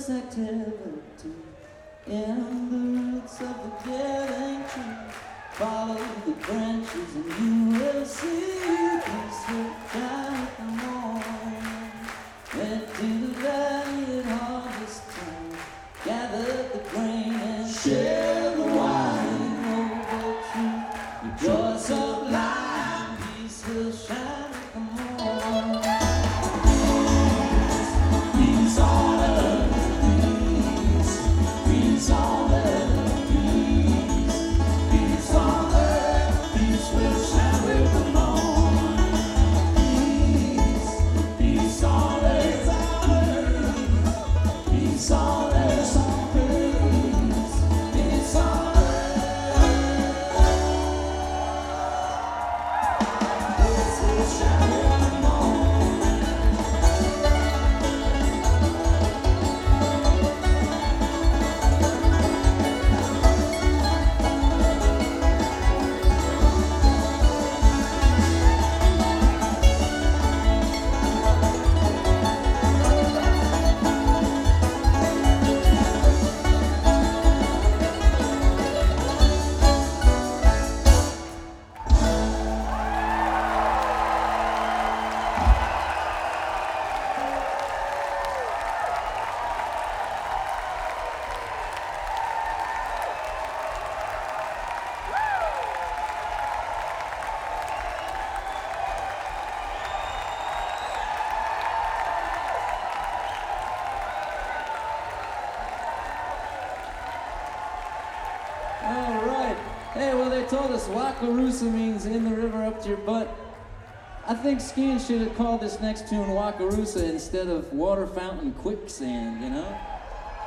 this activity in the roots of the killing tree. Follow the branches and you will see peace will shine at the morning. Went to the valley at harvest time, gathered the grain and shared the wine. Over truth, rejoice of life, peace will shine at the morning. Peace on earth, peace on earth, peace on earth, peace will shine with the morning. Peace on earth, peace on earth, peace on earth, peace will shine with the morning. All right. Hey, well, they told us Wakarusa means in the river up to your butt. I think Skeen should have called this next tune Wakarusa instead of Water Fountain Quicksand, you know?